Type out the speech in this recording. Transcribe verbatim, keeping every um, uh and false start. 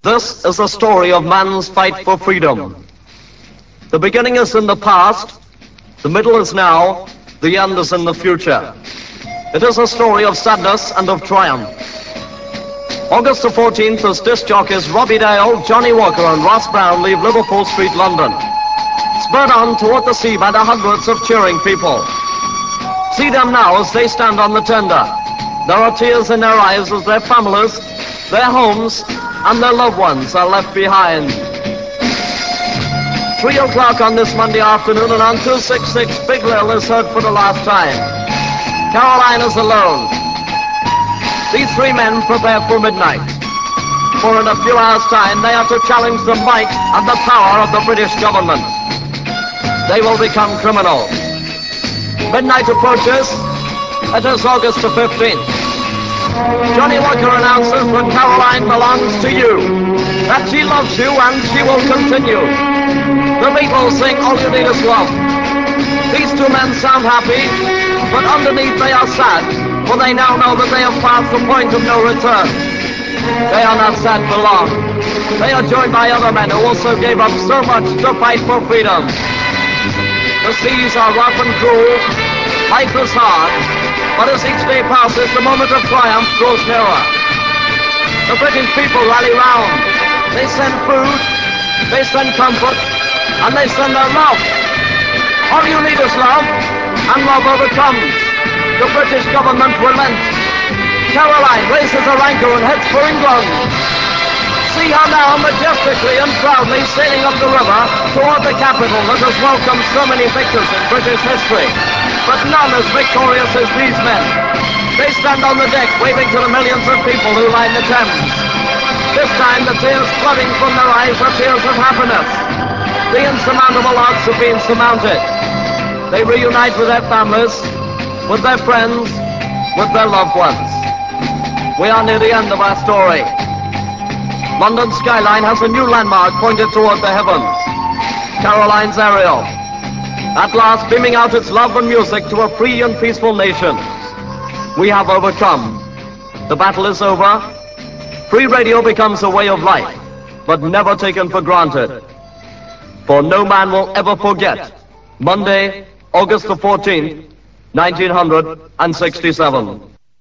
This is the story of man's fight for freedom. The beginning is in the past, the middle is now, the end is in the future. It is a story of sadness and of triumph. August the fourteenth, as disc jockeys Robbie Dale, Johnny Walker and Ross Brown leave Liverpool Street, London. Spurred on toward the sea by the hundreds of cheering people. See them now as they stand on the tender. There are tears in their eyes as their families, their homes, and their loved ones are left behind. Three o'clock on this Monday afternoon, and on two sixty-six, Big Lil is heard for the last time. Caroline is alone. These three men prepare for midnight. For in a few hours' time, they are to challenge the might and the power of the British government. They will become criminals. Midnight approaches. It is August the fifteenth. Johnny Walker announces that Caroline belongs to you, that she loves you and she will continue. The people sing All You Need Is Love. These two men sound happy, but underneath they are sad, for they now know that they have passed the point of no return. They are not sad for long. They are joined by other men who also gave up so much to fight for freedom. The seas are rough and cruel, life is hard, but as each day passes, the moment of triumph grows nearer. The British people rally round. They send food, they send comfort, and they send their love. All you need is love, and love overcomes. The British government relents. Caroline raises her anchor and heads for England. See her now majestically and proudly sailing up the river toward the capital that has welcomed so many victors in British history. But none as victorious as these men. They stand on the deck waving to the millions of people who line the Thames. This time the tears flooding from their eyes are tears of happiness. The insurmountable odds have been surmounted. They reunite with their families, with their friends, with their loved ones. We are near the end of our story. London's skyline has a new landmark pointed toward the heavens. Caroline's Ariel. At last beaming out its love and music to a free and peaceful nation. We have overcome. The battle is over. Free radio becomes a way of life, but never taken for granted. For no man will ever forget Monday, August the fourteenth, nineteen sixty-seven.